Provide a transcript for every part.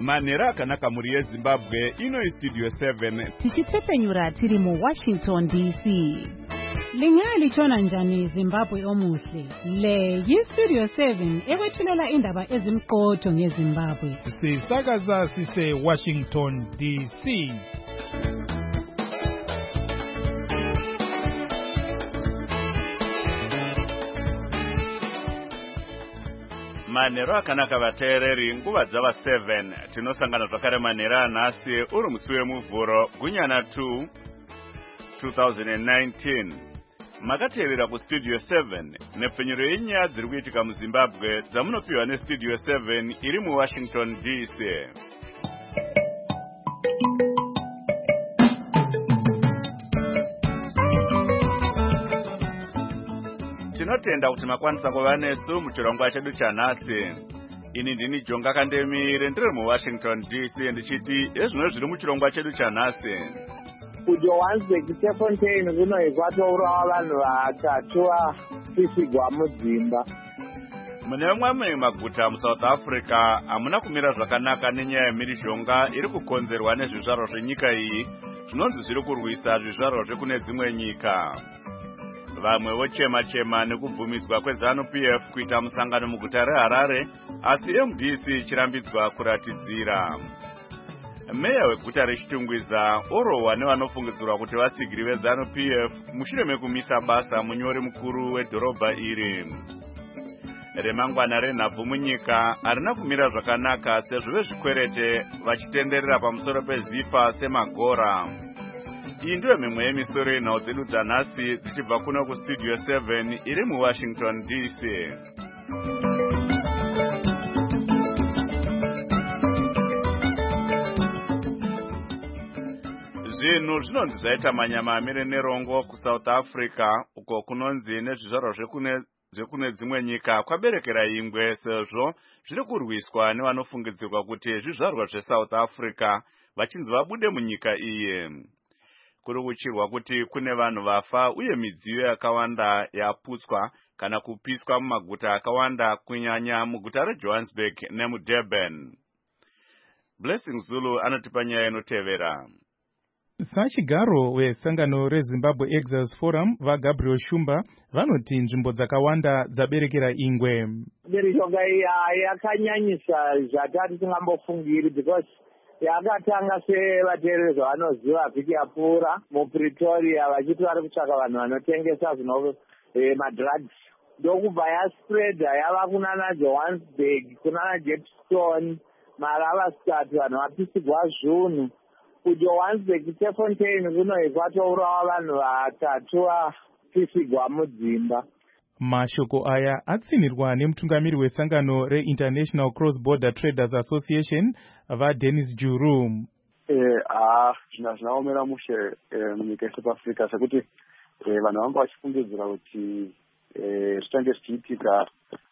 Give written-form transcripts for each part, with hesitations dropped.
Manera akanaka muri yeZimbabwe ino iStudio 7 tichitsepenyura tiri mu Washington DC. Lingalitshona njani Zimbabwe omuhle? Le yiStudio 7 ekwethulela indaba ezimqotho ngeZimbabwe. Sisakaza sise Washington DC. Manero akanaka vateereri nguva dzava 7 tinosangana zvakare manera nhasi uri musi wemuvhuro gunyana 2 2019 makateerera kuStudio 7 nepfenyuro yenyaya dziri kuitika muZimbabwe dzamunopiwa neStudio 7 iri muWashington DC. Tinotenda kuti makwanisa kuva nesu muchirongwa chedu chanhasi. Ini ndini Jonga Kandemire ndiri muWashington DC ndichiti ezvino zviri muchirongwa chedu chanhasi. kuJohannesburg Tefontein kunoikwatourawa vanhu vatatu vafisigwa mudzimba. Mune mamwe maguta muSouth Africa hamuna kumira zvakanaka nenyaya yemhirizhonga iri kukonzerwa nezvizvarwa zvenyika iyi zvinonzi zviri kurwisa zvizvarwa zvekune dzimwe nyika. Vamwe vochema nekubvumidzwa kweZANU-PF kuita musangano muguta reHarare, asi MDC ichirambidzwa kuratidzira. Meya weguta reChitungwiza orohwa nevanofungidzirwa kuti vatsigiri veZANU-PF mushure mekumisa basa munyori mukuru wedhorobha iri. Remangwana renhabvu munyika harina kumira zvakanaka sezvo vezvikwerete vachitenderera pamusoro peZIFA semagora. Iyi ndiyo mimwe yemisoro yenhau dzedu dzanhasi dzichibva kuno kuStudio 7 iri muWashington DC. Zvinhu zvinonzi zvaita manyama amire nerongo kuSouth Africa uko kunonzi nezvizvarwa zvekune dzimwe nyika kwaberekera ingwe sezvo zviri kurwiswa nevanofungidzirwa kuti zvizvarwa zveSouth Africa vachinzi vabude munyika iyi. Kuri kuchirwa kuti kune vanhu vafa uye midziyo yakawanda yaputswa kana kupiswa mumaguta akawanda kunyanya muguta reJohannesburg nemuDurban. Blessing Zulu anotipa nyaya inotevera. Sachigaro wesangano reZimbabwe Exiles Forum vaGabriel Shumba vanoti nzvimbo dzakawanda dzaberekera ingwe. Mhirizhonga iyi yakanyanyisa zvatati tingambofungiri because yakatanga sevateereri zvavanoziva vhiki yapfuura muPretoria vachiti vari kutsvaka vanhu vanotengesa madrugs. Ndokubva yaspreada yava kunana Johannesburg, kunana Jepstone, Maravastad vanhu vapisigwa zvinhu. kuJohannesburg Tefontein kunoikwatourawa vanhu vatatu vafisigwa mudzimba. Mashoko aya atsinirwa nemutungamiri wesangano reInternational Cross Border Traders Association vaDennis Juru. Zvinaomera mushe munyika yeSouth Africa sekuti vanhu vanga vachifungidzira kuti zvichange zvichiitika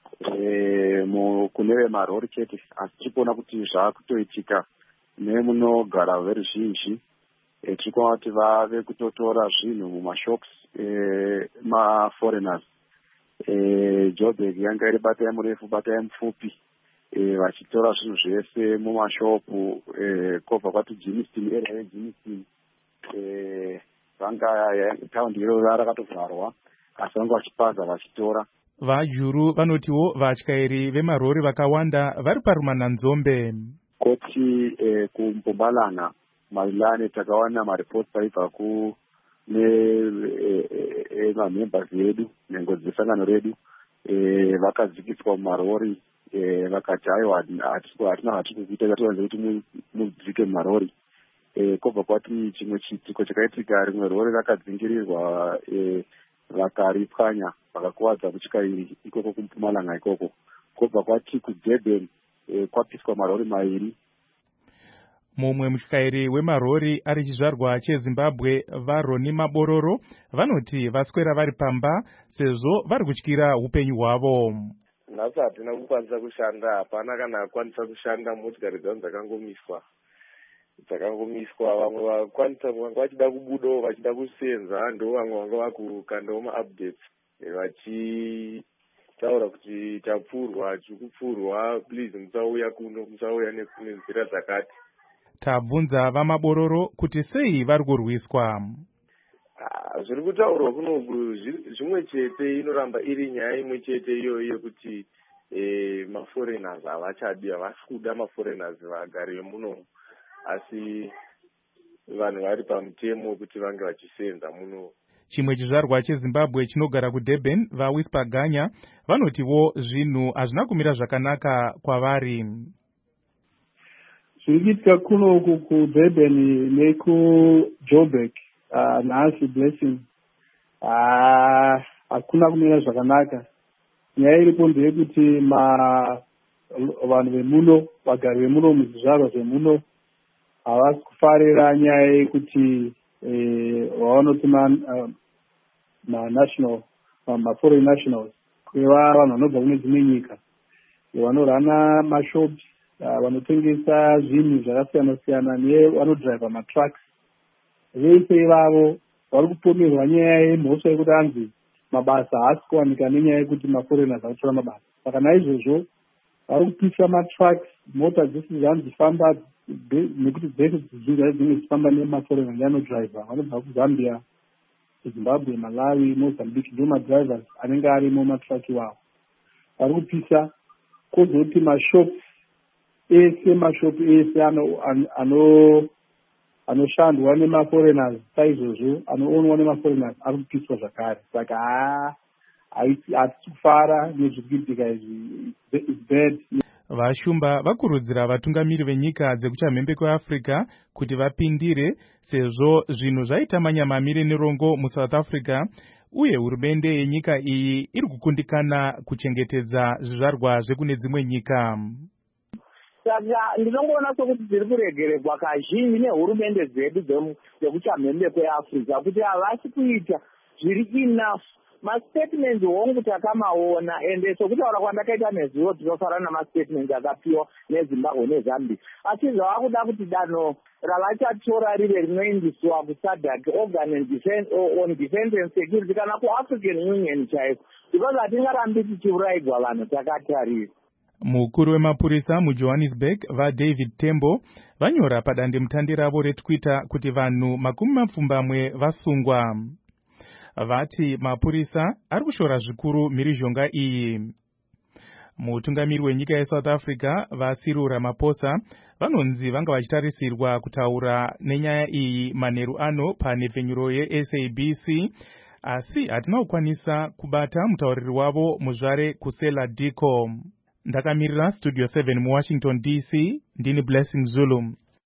kune vemarori chete, asi tirikuona kuti zvaakutoitika nemunogara veruzhinji. Tirikuona kuti vave kutotora zvinhu mumashops maforeigners. Joburg yanga iri batai murefu batai mupfupi vachitora zvinhu zvese mumashopu kobva kwati Jimiston area yeJimiston taundi iroro rakatovharwa asi vanga vachipaza vachitora. VaJuru vanotiwo vatyairi vemarori vakawanda vari parumananzombe. Koti kuMpumalanga Marilani takawana maripoti aibva nemamembers edu nengo dzesangano redu vakadzikiswa mumarori vakati aiwa hatina hatiri kuita katiwanze kuti mudzike mumarori. Kobva kwati chimwe chiitiko chakaitika rimwe rori rakadzingirirwa vakaripwanya vakakuwadza mutyairi ikoko kuMpumalanga ikoko. Kobva kwati kuDurban kwapiswa marori mairi. Mumwe mutyairi wemarori ari chizvarwa cheZimbabwe vaRoni Mabororo vanoti vaswera vari pamba sezvo vari kutyira upenyu hwavo. Nhasi hatina kukwanisa kushanda, hapana kana akwanisa kushanda, motikari dzangu dzakangomiswa. Vamwe vakwanisa vanga vachida kubudawo vachida kusenza ndo vamwe vanga vakukandawo maupdates taura kuti tapfurwa tikupfurwa, please musauya kuno, musauya nenzira dzakati. Tabvunza vamabororo kuti sei vari kurwiswa. Zviri kutaurwa kunoku zvimwe chete, inoramba iri nyaya imwe chete iyoyo kuti maforeigners havachadi, havasi kuda maforeigners vagari vemuno, asi vanhu vari pamutemo kuti vange vachisenza muno. Chimwe chizvarwa cheZimbabwe chinogara kuDurban, vaWhisper Ganya, vanotiwo zvinhu hazvina kumira zvakanaka kwavari. Zvirikiitika kunoku kuDurban nekuJoburg nhasi Blessing hakuna kumira zvakanaka. Nyaya iripo ndeyekuti vanhu vemuno, vagari vemuno muzvizvarwa zvemuno, havasi kufarira nyaya yekuti vavanoti ma-foreign nationals, kweva vanhu vanobva kune dzimwe nyika, vanorana mashops, vanotengesa zvinhu zvakasiyana-siyana, nevanodhiraivha matrucks. Vese ivavo vari kupomerwa nyaya yemhosva yekuti hanzi mabasa haasi kuwanika nenyaya yekuti maforeigners akutora mabasa. Saka naizvozvo vari kupisa matrucks, mota dzese dzavanzi dzifamba, nekuti dzese dzizhinji dzimwe dzifamba nemaforeigners neanodhiraivha vanobva kuZambia, Zimbabwe, Malawi, Mozambique, ndio madrivers anenge arimo matruck iwawo. Vari kupisa kwozoti mashops ese anoshandwa nemaforeigners saizvozvo, anoonwa nemaforeigners ari kupiswa zvakare. Saka hatisi kufara nezviri kuitika izvi, it's bad. Vashumba vakurudzira vatungamiri venyika dzekuchamhembe kweAfrica kuti vapindire, sezvo zvinhu zvaita manyamamire nerongo muSouth Africa, uye hurumende yenyika iyi iri kukundikana kuchengetedza zvizvarwa zvekune dzimwe nyika. Saka ndinongoona sokuti dziri kuregererwa kazhinji nehurumende dzedu dzekuchamhembe kweAfrica kuti havasi kuita zviri enough. Mastatements hongu takamaona, ende sokutaura kwandakaita nezuro tinofara namastatements akapiwa neZimbabwe neZambia. Asi zvavakuda kuti danho ravachatora rive rinoindiswa kuSADC, Organ on Defense and Security, kana kuAfrican Union chaiko, because hatingarambi tichiurayirwa vanhu takatarira. Mukuru wemapurisa muJohannesburg vaDavid Tembo vanyora padandemutande ravo reTwitter kuti vanhu 20 vasungwa. Vati mapurisa ari kushora zvikuru mhirizhonga iyi. Mutungamiri wenyika yeSouth Africa vaCyril Ramaphosa vanonzi vanga vachitarisirwa kutaura nenyaya iyi manheru ano panhepfenyuro yeSABC, asi hatina kukwanisa kubata mutauriri wavo muzvare Kusela Diko. Ndakamirira Studio 7 muWashington DC, ndini Blessing Zulu.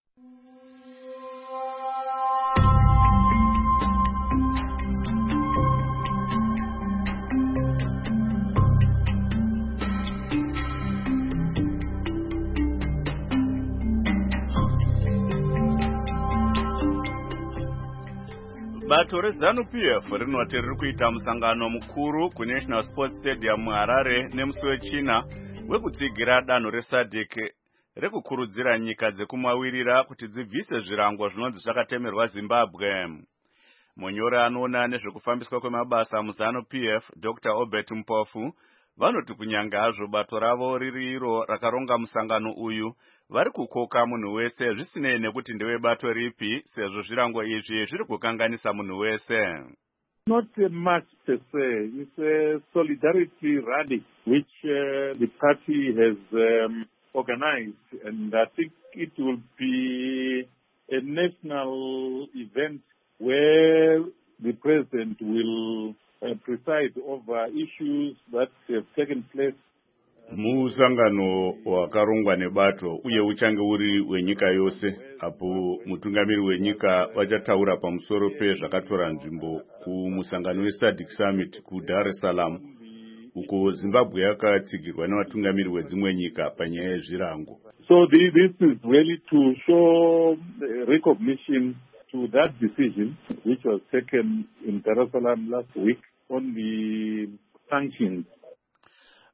Bato reZANU-PF rinoti riri kuita musangano mukuru kuNational Sports Stadium muHarare nemusi weChina wekutsigira danho reSADC rekukurudzira nyika dzekumawirira kuti dzibvise zvirango zvinonzi zvakatemerwa Zimbabwe. Munyori anoona nezvekufambiswa kwemabasa muZANU-PF, Dr. Obert Mpofu, vanoti kunyanga hazvo bato ravo riri iro rakaronga musangano uyu, vari kukoka munhu wese zvisinei nekuti ndewe bato ripi, sezvo zvirango izvi zviri kukanganisa munhu wese. Not a march per se, it's a solidarity rally which the party has organized, and I think it will be a national event where the president will preside over issues that have taken place. Musangano wakarongwa nebato uye uchange uri wenyika yose, apo mutungamiri wenyika vachataura pamusoro pezvakatora nzvimbo kumusangano weSADC Summit kuDar es Salaam, uko Zimbabwe yakatsigirwa nevatungamiri wedzimwe nyika panyaya yezvirango. So this is really to show recognition to that decision which was taken in Dar es Salaam last week on the sanctions.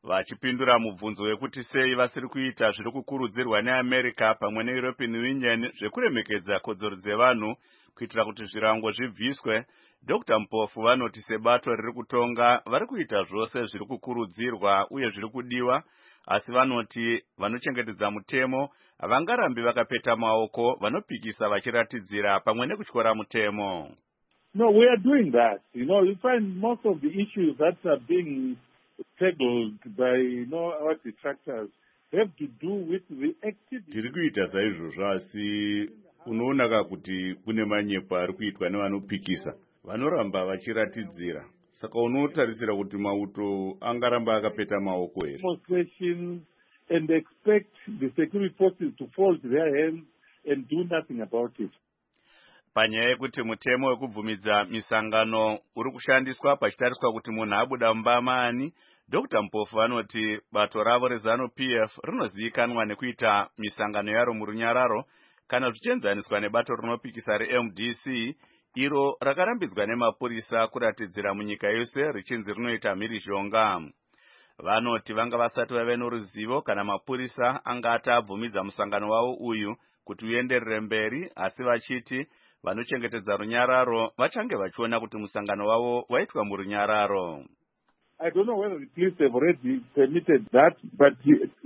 Vachipindura mubvunzo wekuti sei vasiri kuita zviri kukurudzirwa neAmerica pamwe neEuropean Union zvekuremekedza kodzero dzevanhu kuitira kuti zvirango zvibviswe, Dr. Mpofu vanoti sebato riri kutonga vari kuita zvose zviri kukurudzirwa uye zviri kudiwa, asi vanoti vanochengetedza mutemo havangarambi vakapeta maoko vanopikisa vachiratidzira pamwe nekutyora mutemo. No, we are doing that. You find most of the issues that are being tackled by, our detractors have to do with the activity. Tiri kuita saizvozvo, asi unoona kuti kune manyepo ari kuitwa nevanopikisa vanoramba vachiratidzira. Saka unotarisira kuti mauto angaramba akapeta maoko here. Demonstrations and expect the security forces to fold their hands and do nothing about it. Panyaya yekuti mutemo wekubvumidza misangano uri kushandiswa pachitariswa kuti munhu abuda mumbamani, Dr. Mpofu vanoti bato ravo reZANU-PF rinozivikanwa nekuita misangano yaro murunyararo kana zvichienzaniswa nebato rinopikisa reMDC iro rakarambidzwa nemapurisa kuratidzira munyika yose richinzi rinoita mhirizhonga. Vanoti vanga vasati vave noruzivo kana mapurisa angati abvumidza musangano wavo uyu kuti uenderere mberi, asi vachiti vanochengetedza runyararo vachange vachiona kuti musangano wavo waitwa murunyararo. I don't know whether the police have already permitted that, but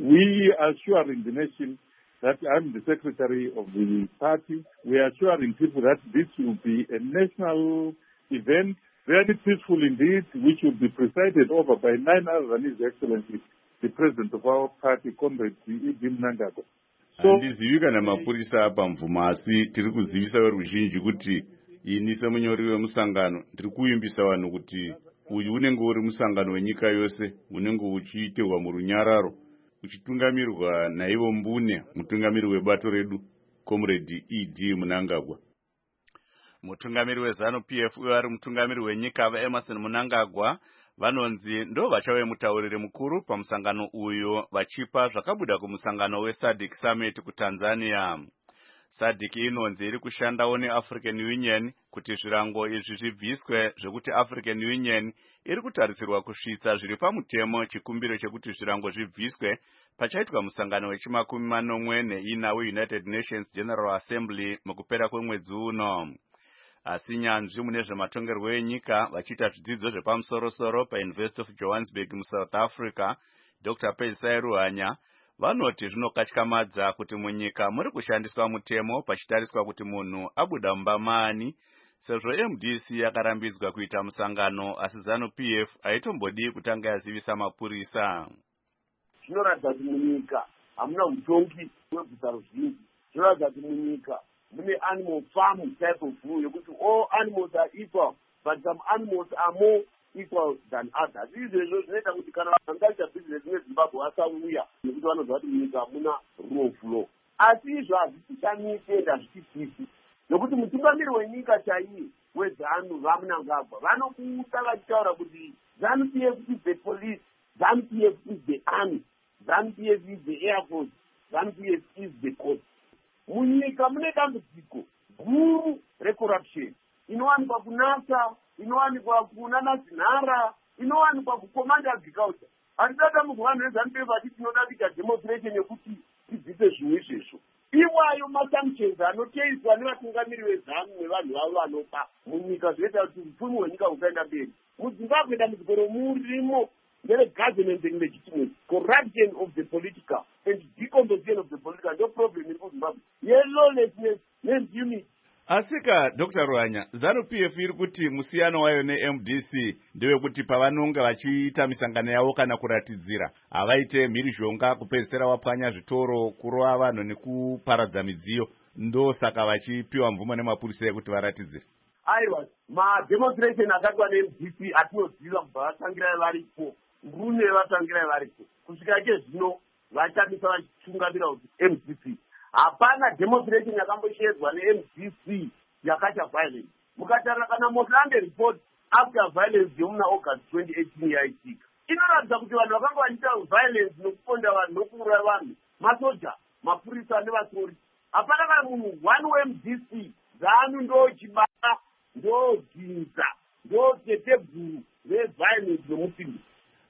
we are assuring the nation that I'm the secretary of the party. We are assuring people that this will be a national event, very peaceful indeed, which will be presided over by none other than His Excellency, the President of our party, Comrade Ibn Mnangagwa. Handizivi kana mapurisa apa mvuma, asi tiri kuzivisa veruzhinji kuti ini semunyori wemusangano tiri kuimbisa vanhu kuti uyu unenge uri musangano wenyika yose, unenge uchiitirwa murunyararo, uchitungamirirwa naivo mbune mutungamiri webato redu Comrade E.D. Mnangagwa. Mutungamiri weZANU-PF uye ari mutungamiri wenyika vaEmmerson Mnangagwa vanonzi ndo vachave mutauriri mukuru pamusangano uyu, vachipa zvakabuda kumusangano weSADC Summit kuTanzania. SADC inonzi iri kushandawo neAfrican Union kuti zvirango izvi zvibviswe, zvekuti African Union iri kutarisirwa kusvitsa zviri pamutemo chikumbiro chekuti zvirango zvibviswe pachaitwa musangano wechi40 weUnited Nations General Assembly mukupera kwemwedzi uno. Asi nyanzvi mune zvematongerwo enyika vachiita zvidzidzo zvepamusoro-soro paUniversity of Johannesburg muSouth Africa, Dr. Pezisai Ruhanya vanoti zvinokatyamadza kuti munyika muri kushandiswa mutemo pachitariswa kuti munhu abuda mumbamani, sezvo MDC yakarambidzwa kuita musangano asi ZANU-PF haitombodi kutanga yazivisa mapurisa. Zvinoratidza kuti munyika hamuna utongi hwebvisa ruzhinji. Zvinoratidza kuti munyika mune animal farm type of rule yekuti all animals are equal, but some animals are more equal than others. Izvezvo zvinoita kuti kana vangaita business neZimbabwe vasauya nekuti vanonzwa kuti munyika hamuna rule of law. Asi izvo hazvitichanise ende hazvititisi, nokuti mutungamiri wenyika chaiye weZANU vaMnangagwa vanokuta vachitaura kuti ZANU-PF is the police, ZANU-PF is the army, ZANU-PF is the air force, ZANU-PF is the court. Munyika mune dambudziko guru recorruption inowanikwa kunasa, inowanikwa kunana zinhara, inowanikwa kucommand agriculture. Handidata mugwano weZANU-PF ati tinoda kuita demonstration yekuti tidzise zvimwe izvezvo. Iwayo masanctions anoteiswa nevatungamiri veZANU nevanhu vavo vanopa munyika zvinoita kuti upfumi hwenyika husaenda mberi. MuZimbabwe dambudziko romurimo government and legitimacy, corruption of the political and decomposition of the political, no problem in Zimbabwe. Lawlessness and unity. Asika Dr. Ruhanya, ZANU-PF iri kuti musiyano wayo neMDC ndewekuti pavanonga vachiita misangano yavo kana kuratidzira havaite mhirizhonga, kupedzisira vapwanya zvitoro, kurova vanhu nekuparadza midziyo, ndo saka vachipiwa mvumo nemapurisa yekuti varatidzire. Aiwa, mademonstration akaitwa neMDC atinoziva kubva vatangira varipo, mbune vatangira varipo, kusvika zvino vachamisa vachitungamira kuti MDC. Hapana demonstration yakamboshedzwa neMDC yakaita violence. Mukatarira kana Motlande report after violence yomuna August 2018 yaitika, inoratidza kuti vanhu vakanga vachiita violence nokuponda vanhu nokuuraya vanhu, masoja, mapurisa nevatori. Hapana kana munhu one weMDC, ZANU ndochibata, ndodzinza, ndotete guru reviolence nomusimbi.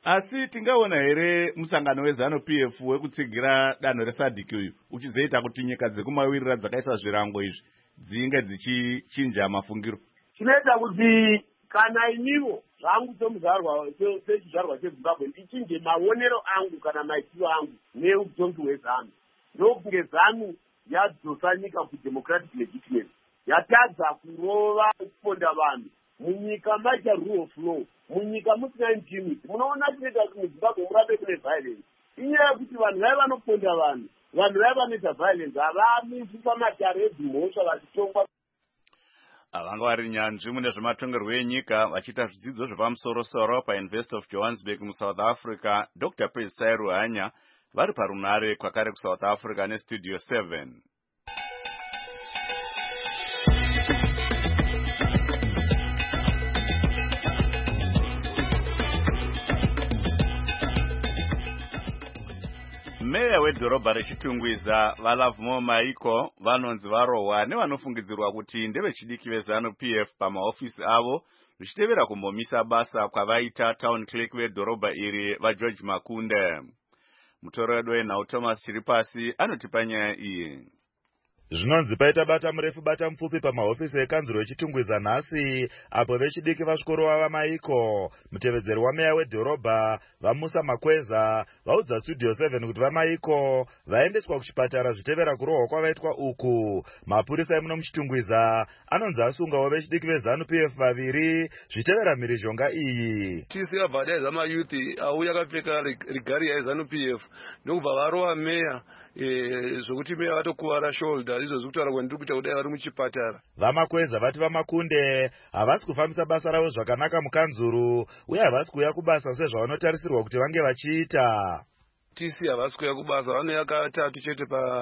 Asi tingaona here musangano wezano PF wekutsigira danho resadhiki uyu uchizoita kuti nyika dzekumawirira dzakaisa zvirango izvi dzinge dzichichinja mafungiro. Chinoita kuti kana inivo zvangu sechizvarwa cheZimbabwe ndichinje maonero angu kana maitiro angu neutongi hwezanu, ndokunge zanu yadzosa nyika kudemocratic legitimacy, yatadza kurova kuponda vanhu munyika maita rule of law, munyika musina impunity. Munoona chinoita kuti muZimbabwe murabe kune violence inyaya yekuti vanhu vaiva vanoponda vanhu vaiva vanoita violence havamisi pamatare edzimhosva vachitongwa. Vanga vari nyanzvi mune zvematongerwo enyika vachiita zvidzidzo zvepamusoro-soro paUniversity of Johannesburg muSouth Africa, Dr. Pesai Ruhanya vari parunare kwakare kuSouth Africa neStudio 7. Meya wedhorobha reChitungwiza vaLovemore Maiko vanonzi varohwa nevanofungidzirwa kuti ndevechidiki vezanu PF pamahofisi avo zvichitevera kumbomisa basa kwavaita town clerk wedhorobha iri vaGeorge Makunde. Mutoredo wenhau Thomas Chiripasi anotipa nyaya iyi. Zvinonzi paita bata murefu bata mupfupi pamahofisi ekanzuro echitungwiza nhasi apo vechidiki vasvikorova vaMaiko. Mutevedzeri wameya wedhorobha vaMusa Makweza vaudza Studio 7 kuti vaMaiko vaendeswa kuchipatara zvitevera kurohwa kwavaitwa uku. Mapurisa emuno muchitungwiza anonzi asungawo vechidiki vezanu PF vaviri zvitevera mhirizhonga iyi. Tisi abva adaidza mayuthi auya akapfeka rigari yaizanu PF ndokubva varova meya zvokuti meya vatokuvara shoulder izvo zvekutaura kuti ndiri kuita kudai vari muchipatara. VaMakweza vati vaMakunde havasi kufambisa basa ravo zvakanaka mukanzuru uye havasi kuuya kubasa sezvavanotarisirwa kuti vange vachiita. Tisi havasi kuuya kubasa, vanouya katatu chete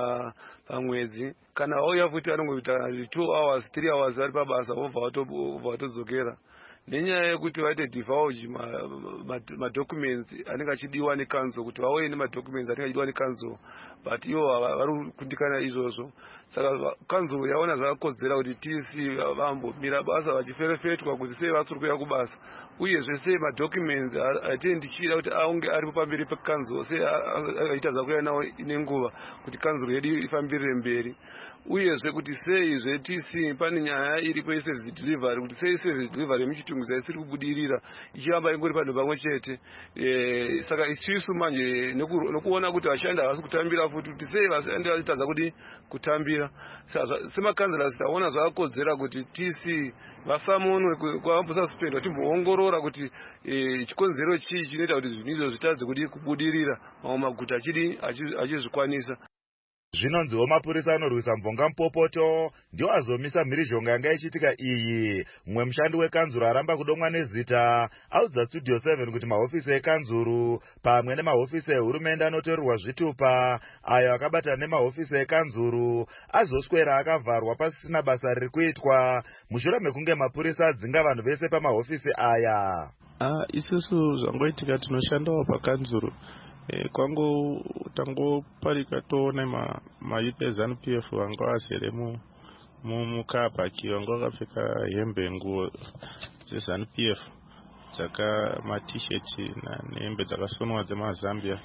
pamwedzi. Kana vauya futi vanongoita 2 hours 3 hours vari pabasa vobva vatodzokera. Nenyaya yekuti vaite divulge madocuments anenge achidiwa nekanzo kuti vauye nemadocuments anenge achidiwa nekanzo, but ivo vari kundikana izvozvo. Saka kanzo yaona zvakakodzera kuti tisi vambomira basa vachiferefetwa kuti sei vasiri kuuya kubasa, uyezve sei madocuments atendi ndichida kuti aunge aripo pamberi pekanzo sei akaita zvakuya nawo nenguva kuti kanzo yedu ifambirire mberi. Uyezve kuti sei zvetisi pane nyaya iripo yeservice delivery kuti sei service delivery yemuchitungwiza isiri kubudirira ichiramba ingori panhu pamwe chete. Saka isusu manje nokuona kuti vashandi havasi kutambira futi kuti sei vashandi vachitadza kuti kutambira. Semakanzera taona zvakakodzera kuti tisi vasamonwe kwavambosaspendwa timboongorora kuti chikonzero chii chinoita kuti zvinhu izvo zvitadze kuti kubudirira mamwe maguta achizvikwanisa. Zvinonziwo mapurisa anorwisa mvonga mupopoto ndiwo azomisa mhirizhonga yanga ichiitika iyi. Mumwe mushandi wekanzuro aramba kudomwa nezita audza Studio 7 kuti mahofisi ekanzuro pamwe nemahofisi ehurumende anotorerwa zvitupa ayo akabatana nemahofisi ekanzuro azoswera akavharwa pasisina basa riri kuitwa mushure mekunge mapurisa adzinga vanhu vese pamahofisi aya. Isusu zvangoitika tinoshandawo pakanzuro. Kwangu tangoparika toona mayuthi ezanu PF vanga vazere mukabhaki vanga vakapfeka hembe nguo dzezanu PF dzaka matisheti nehembe dzakasonwa dzemazambia.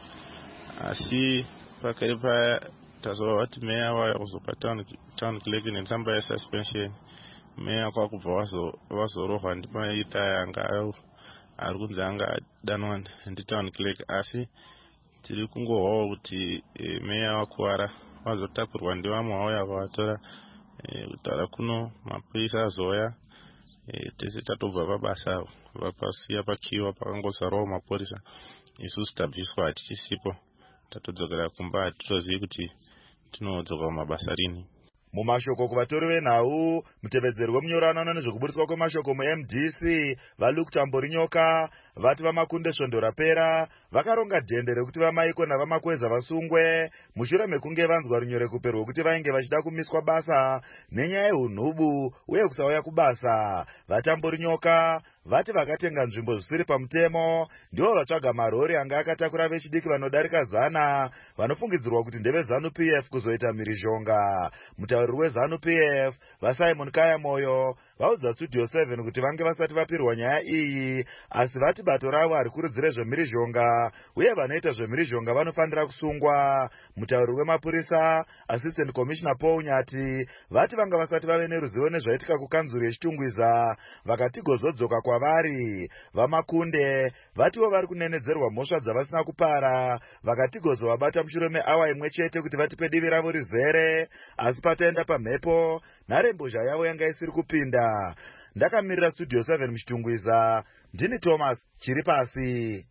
Asi pakare paya tazova vati meya waya kuzopa town clerk netsamba yesuspension. Meya kwakubva vazorohwa ndimayuthi aya anga ari kunzi anga adanwa nditown clerk, asi tiri kungohwawo kuti meya wakuwara vazotakurwa ndivamwe vauya vavatora kutaura kuno mapurisa azoya tese tatobva pabasa vapasiya pakiwa pakangozarawo mapurisa. Isusu tabviswa hatichisipo tatodzokera kumba hatitozivi kuti tinodzoka kumabasa rini. Mumashoko kuvatori venhau, mutevedzeri wemunyoranano nezvekubudiswa kwemashoko muMDC vaLuke Tamborinyoka vati vaMakunde svondo rapera vakaronga dhende rekuti vaMaiko navaMakweza vasungwe mushure mekunge vanzwa runyorekupe rwekuti vainge vachida kumiswa basa nenyaya yeunhubu uye kusauya kubasa. VaTamborinyoka vati vakatenga nzvimbo zvisiri pamutemo ndivo vatsvaga marori anga akatakura vechidiki vanodarika 100 vanofungidzirwa kuti ndevezanu PF kuzoita mhirizhonga. Mutauriri wezanu PF vaSimon Kaya Moyo vaudza Studio 7 kuti vange vasati vapirwa nyaya iyi, asi vati bato ravo harikurudzire zvemhirizhonga uye vanoita zvemhirizhonga vanofanira kusungwa. Mutauri wemapurisa Assistant Commissioner Paul Nyati vati vanga vasati vave neruzivo nezvaitika kukanzuru yeChitungwiza vakatigozodzoka kwavari. Vamakunde vatiwo vari kunenedzerwa mhosva dzavasina kupara vakatigozovabata mushure meawa imwe chete kuti vatipe divi ravo rizere, asi pataenda pamhepo nharembozha yavo yanga isiri kupinda. Ndakamirira Studio 7 muChitungwiza, ndini Thomas chiri pasi.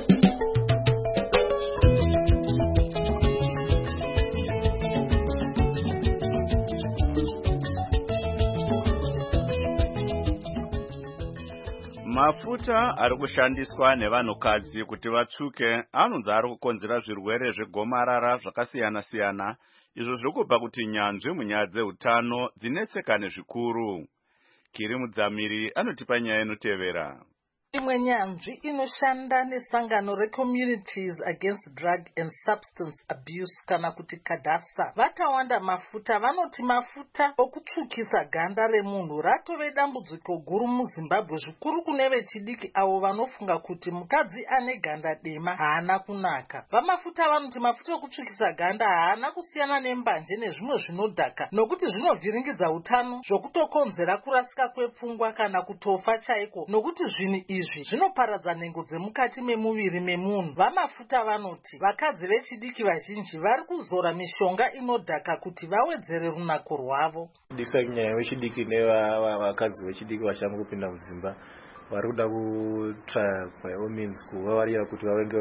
Mafuta ari kushandiswa nevanhukadzi kuti vatsvuke anonzi ari kukonzera zvirwere zvegomarara zvakasiyana-siyana, izvo zvirikubva kuti nyanzvi munyaya dzeutano dzinetseka nezvikuru. Kiri Mudzamiri anotipa nyaya inotevera. Imwe nyanzvi inoshanda nesangano reCommunities Against Drug and Substance Abuse kana kuti CADASA vatawanda mafuta. Vanoti mafuta okutsvukisa ganda remunhu ratove dambudziko guru muZimbabwe, zvikuru kune vechidiki avo vanofunga kuti mukadzi ane ganda dema haana kunaka. Vamafuta vanoti mafuta okutsvukisa ganda haana kusiyana nembanje nezvimwe zvinodhaka, nokuti zvinovhiringidza utano, zvokutokonzera kurasika kwepfungwa kana kutofa chaiko, nokuti zvinhu izvi zvinoparadza nhengo dzemukati memuviri memunhu. Vamafuta vanoti vakadzi vechidiki vazhinji vari kuzora mishonga inodhaka kuti vawedzere runako rwavo. Dikisa nyaya vechidiki nevakadzi vechidiki vachanga kupinda mudzimba vari kuda kutraya by all means kuvavarira kuti vavenge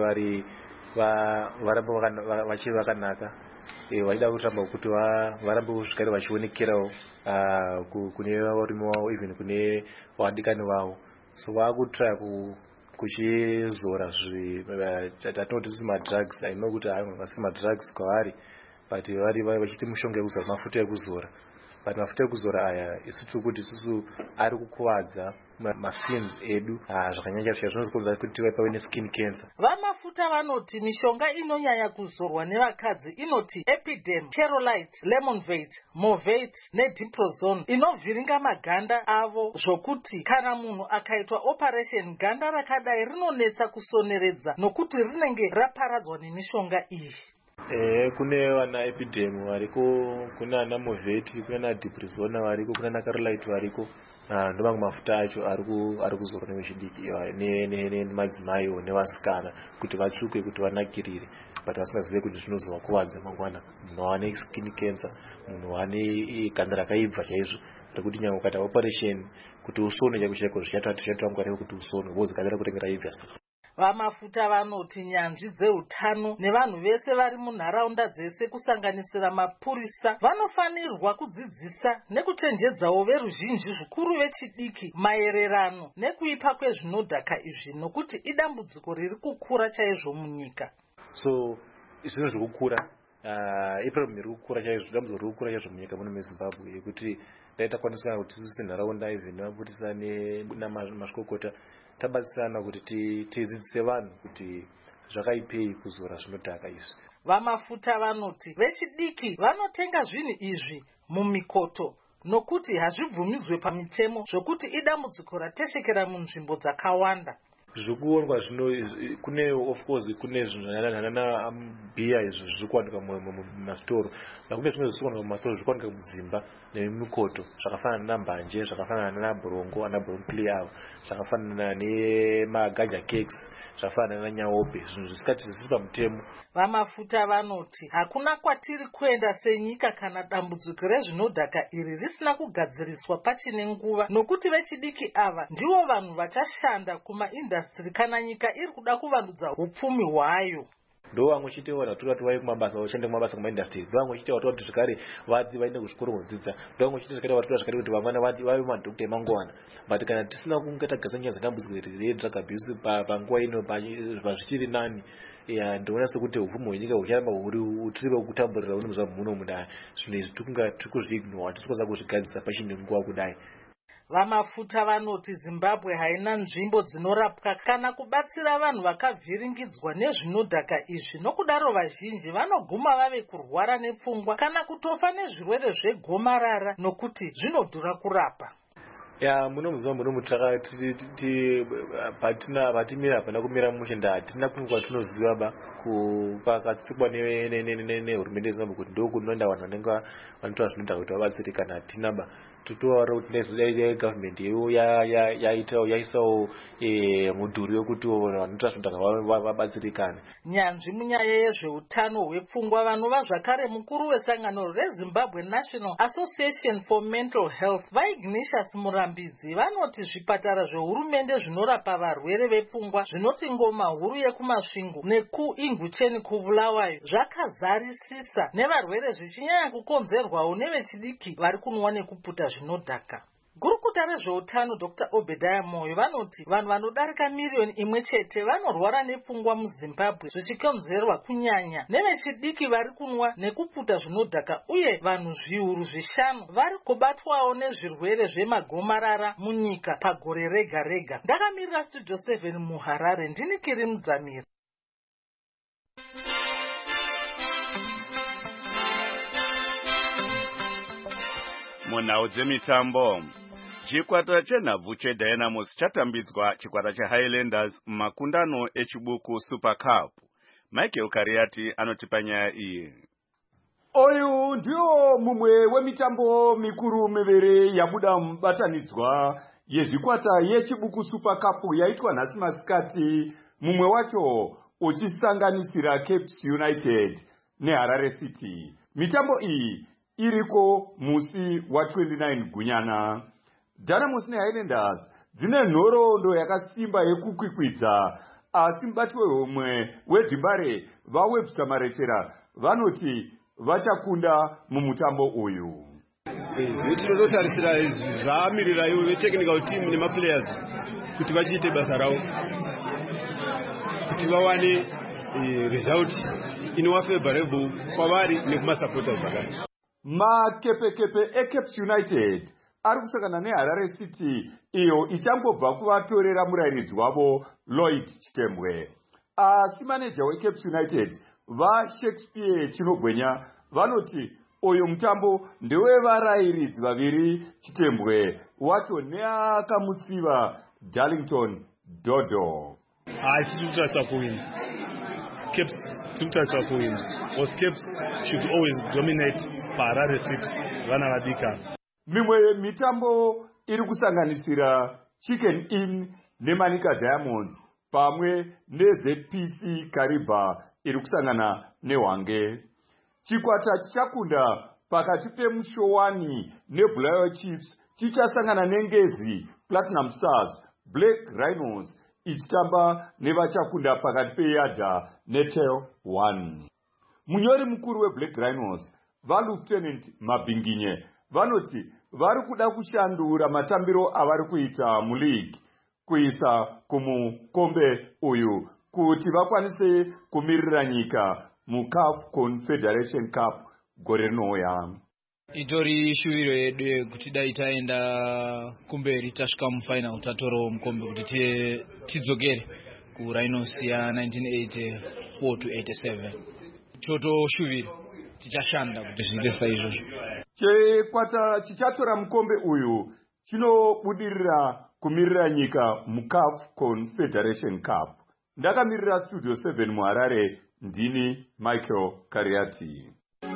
varambe vachiri vakanaka, vachida kutamba kuti varambe kusvikari vachionekerawo kune varume vavo, even kune vadikani vavo. So vakutraya kuchizora tatinoti madrugs. I know kuti havasi madrugs kwavari, but vari vachiti mushonga yekuzora, mafuta ekuzora. But mafuta ekuzora aya isu tiri kuti isusu ari kukuvadza maskins edu zvakanyanya zvinozokonzera kuti pave neskin cancer. Vamafuta vanoti mishonga inonyanya kuzorwa nevakadzi inoti Epidem, Kerolite, Lemonvate, Movate neDiprozone inovhiringa maganda avo, zvokuti kana munhu akaitwa operation ganda rakadai rinonetsa kusoneredza nokuti rinenge raparadzwa nemishonga iyi. Kune vana Epidem variko, kuna ana Movate, kuna ana Diprozone variko, kuna ana Kerolite variko. Ndovamwe mafuta acho ari kuzorwa nevechidiki nemadzimaiwo nevasikana kuti vatsvuke, kuti vanakirire, but vasingazive kuti zvinozovakuvadza mangwana. Munhu wane skin cancer, munhu wane ganda rakaibva chaizvo rekuti nyangwe ukaita operation kuti usone chaiko zvichatora nguva refu kuti usone vozi ganda rekuti raibva. Vamafuta vanoti nyanzvi dzeutano nevanhu vese vari munharaunda dzese kusanganisira mapurisa vanofanirwa kudzidzisa nekuchenjedzawo veruzhinji, zvikuru vechidiki, maererano nekuipa kwezvinodhaka izvi, nokuti idambudziko riri kukura chaizvo munyika. So zvinhu zvokukura iproblem iri kukura chaizvo, dambudziko riri kukura chaizvo munyika muno meZimbabwe, yekuti dai takwanisika kuti tisu senharaunda even vapurisa namasvikokota tabatsirana kuti tidzidzise vanhu kuti zvakaipei kuzora zvinodhaka izvi. Vamafuta vanoti vechidiki vanotenga zvinhu izvi mumikoto nokuti hazvibvumidzwe pamitemo, zvokuti idambudziko rateshekera munzvimbo dzakawanda. Zvikuonwa kune of course kune zvinana bhiya izvo zviri kuwanikwa mumastoro, kune zvimwe zvisikuwanikwa mumastoro zviri kuwanikwa mudzimba nemimikoto, zvakafanana nambanje, zvakafanana naborongo, anabronkli avo, zvakafanana nemagaja cakes, zvakafanana nanyaope, zvinhu zvisiri pamutemo. Vamafuta vanoti hakuna kwatiri kuenda senyika kana dambudziko rezvinodhaka iri risina kugadziriswa pachine nguva, nokuti vechidiki ava ndivo vanhu vachashanda kumaindastri kana nyika iri kuda kuvandudza upfumi hwayo. Ndo vamwe chitewa kuti vai kumabasa vashande kumabasa kumaindastry, ndo vamwe chitewa kuti zvakare vadzi vaende kuzvikoro kudzidza, ndo vamwe chitewa zvakare kuti vamwana vave madhokota emangwana. But kana tisina kunge tagadzira nyaya dzedambudziko redrug abuse panguva ino zvichiri nani, ndinoona sekuti upfumi hwenyika hucharamba tirive kutamburira uno muzvabvu muno mudai. Zvinhu izvi tiri kuzviignora, tiri kuza kuzvigadzisa pachine nguva kudai. Vamafuta vanoti Zimbabwe haina nzvimbo dzinorapwa kana kubatsira vanhu vakavhiringidzwa nezvinodhaka izvi, nokudaro vazhinji vanoguma vave kurwara nepfungwa kana kutofa nezvirwere zvegomarara nokuti zvinodhura kurapa. ya munomuzwa munomutaka patimira hapana kumira mushenda hatina kunge kwatinoziva ba pakatsikwa nehurumende yezimbabwe kuti ndokunoenda vanhu vanenge vanoita zvinoita kuti vabatsirikana hatina ba totovaura kuti dai gavhmendi yewo yaisawo mudhuri wekuti vanoita zvinoita vabatsirikane. Nyanzvi munyaya yezveutano hwepfungwa vanova zvakare mukuru wesangano reZimbabwe National Association for Mental Health vaIgnatius Murambidzi vanoti zvipatara zvehurumende zvinorapa varwere vepfungwa zvinoti Ngoma huru yekumasvingo nekuInguteni kuBulawayo zvakazarisisa nevarwere zvichinyanya kukonzerwawo nevechidiki vari kunwa nekuputa zvinodhaka. Gurukuta rezveutano Dr. Obadiah Moyo vanoti vanhu vanodarika miriyoni imwe chete vanorwara nepfungwa muZimbabwe zvichikonzerwa kunyanya nevechidiki vari kunwa nekuputa zvinodhaka uye vanhu zviuru zvishanu vari kubatwawo nezvirwere zvemagomarara munyika pagore rega rega. Ndakamirira Studio 7 muHarare ndini Kiri Mudzamiri. Munhau dzemitambo, chikwata chenhabvu cheDynamos chatambidzwa chikwata cheHighlanders mumakundano echibuku Super Cup. Michael Kariati anotipa nyaya iyi. Oyu ndio mumwe wemitambo mikuru miviri yabuda mubatanidzwa yezvikwata yechibuku Super Cup yaitwa nhasi masikati, mumwe wacho uchisanganisira Cape United neHarare City. Mitambo iyi iriko musi wa 29 Gunyana. Dynamos neHighlanders dzine nhoroondo yakasimba yekukwikwidza, asi mubati wehomwe weDhimbare vaWebster Marechera vanoti vachakunda mumutambo uyu. Tinotarisira zvaamirirayo vetechnical team nemaplayers kuti vachiite basa ravo kuti vawane result inowafavorable kwavari nekumasupporters zvakare. Makepekepe eCape United ari kusangana neHarare City iyo ichangobva kuvatorera murairidzi wavo Lloyd Chitembwe. Asi maneja weCape United vaShakespeare Chinogwenya vanoti uyu mutambo ndewevarairidzi vaviri Chitembwe wacho neakamutsiva Darlington Dodo. Tichikutarisa kuwina. Cape tichikutarisa kuwina. Because Cape should always dominate paHarare City vana vadika. Mimwe mitambo iri kusanganisira Chicken Inn neManika Diamonds pamwe neZPC Kariba iri kusangana neHwange. Chikwata chichakunda pakati peMushowani neBulawayo Chiefs chichasangana neNgezi Platinum Stars Black Rhinos ichitamba nevachakunda pakati peYadha neTel 1. Munyori mukuru weBlack Rhinos vaLieutenant Mabhinginye vanoti vari kuda kushandura matambiro avari kuita muleague kuisa kumukombe uyu kuti vakwanise kumirira nyika muCAF Confederation Cup gore rinouya. Itori shuviro yedu kuti dai taenda kumberi tasvika mufinal tatorawo mukombe kuti tidzokere kuRhinos ya 1984 to 87. Totoshuvira tichashanda kuti zviite saizvozvo. Chikwata chichatora mukombe uyu chinobudirira kumirira nyika muCAF Confederation Cup. Ndakamirira Studio 7 muHarare ndini Michael Kariati.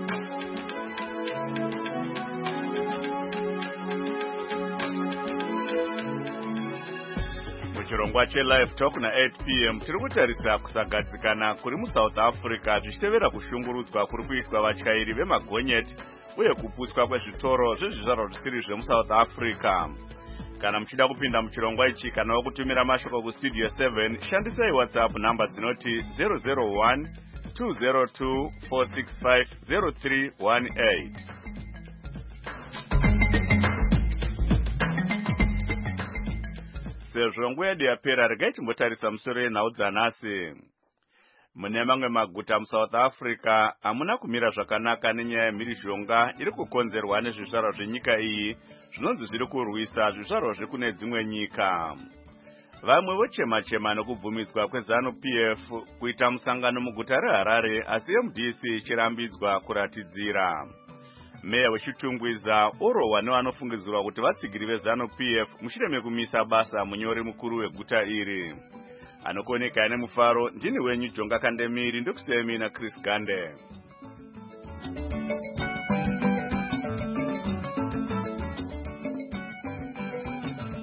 Muchirongwa cheLive Talk na8 p.m. tiri kutarisa kusagadzikana kuri muSouth Africa tichitevera kushungurudzwa kuri kuitwa vatyairi vemagonyeti uye kuputswa kwezvitoro zvezvizvarwa zvisiri zvemuSouth Africa. Kana muchida kupinda muchirongwa ichi kana wakutumira mashoko kuStudio 7 shandisai WhatsApp namba dzinoti 001 202 465 0318. Sezvo nguva yedu yapera regai timbotarisa musoro yenhau dzanhasi. Mune mamwe maguta muSouth Africa hamuna kumira zvakanaka nenyaya yemhirizhonga iri kukonzerwa nezvizvarwa zvenyika iyi zvinonzi zviri kurwisa zvizvarwa zvekune dzimwe nyika. Vamwe vochema-chema nekubvumidzwa kweZANU-PF kuita musangano muguta reHarare asi MDC ichirambidzwa kuratidzira. meya wechitungwiza orohwa nevanofungidzirwa kuti vatsigiri veZANU-PF mushure mekumisa basa munyori mukuru weguta iri. Anokoneka nemufaro ndini wenyu Jonga Kandemiri ndokusemi naChris Gande.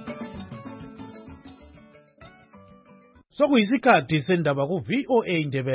Sokuyisikhathi sendaba ku VOA Ndebele.